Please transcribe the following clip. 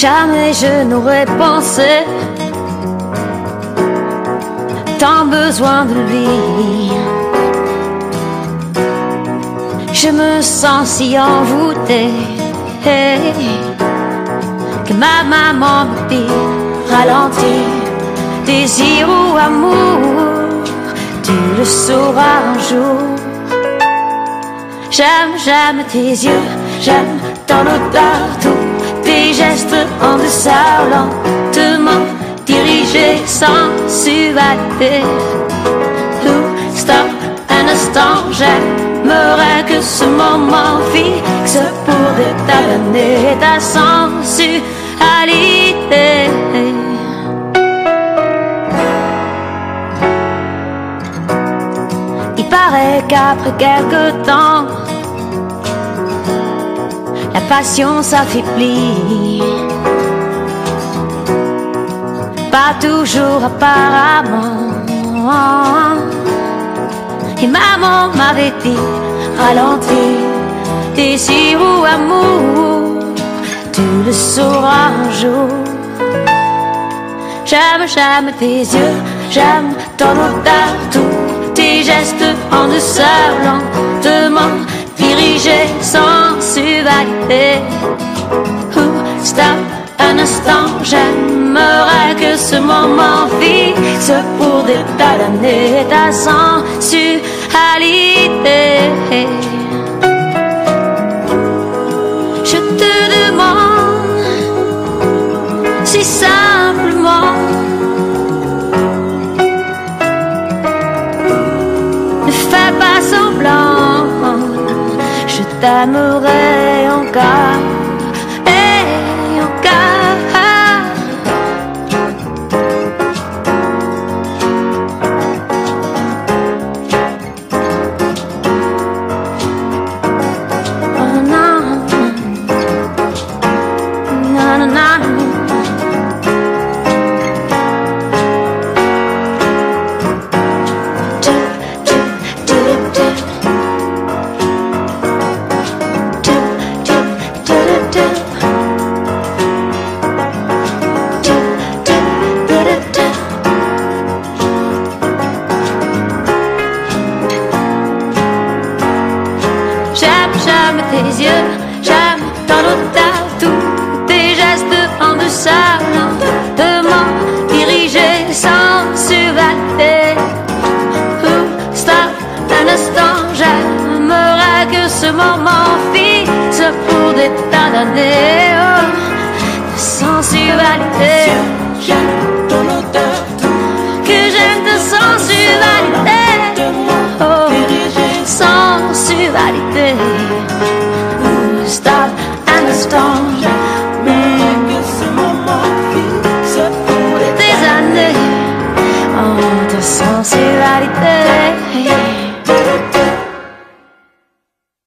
Jamais je n'aurais pensé tant besoin de lui. Je me sens si envoûtée que ma maman me dit ralentis, désir ou amour, tu le sauras un jour. J'aime tes yeux, j'aime ton odeur, tous tes gestes en douceur, lentement dirigés, sensualité. Stop un instant, j'aimerais que ce moment fixe pour déterminer ta sensualité. Il paraît qu'après quelque temps, la passion s'affaiblit. Pas toujours apparemment. Et maman m'avait dit ralentis, désir ou amour, tu le sauras un jour. J'aime tes yeux, j'aime ton odeur, tous tes gestes en douceur, lentement dirigés, sensualité. Stop un instant, j'aimerais que ce moment fixe pour déterminer ta sensualité. Je te demande si simplement, ne fais pas semblant, je t'aimerai encore. J'aime tes yeux, j'aime ton odeur, tous tes gestes en douceur, lentement dirigés, sensualité. Stop un instant, j'aimerais que ce moment fixe pour déterminer ta sensualité. J'aime ton odeur, que j'aime ta sensualité, sensualité.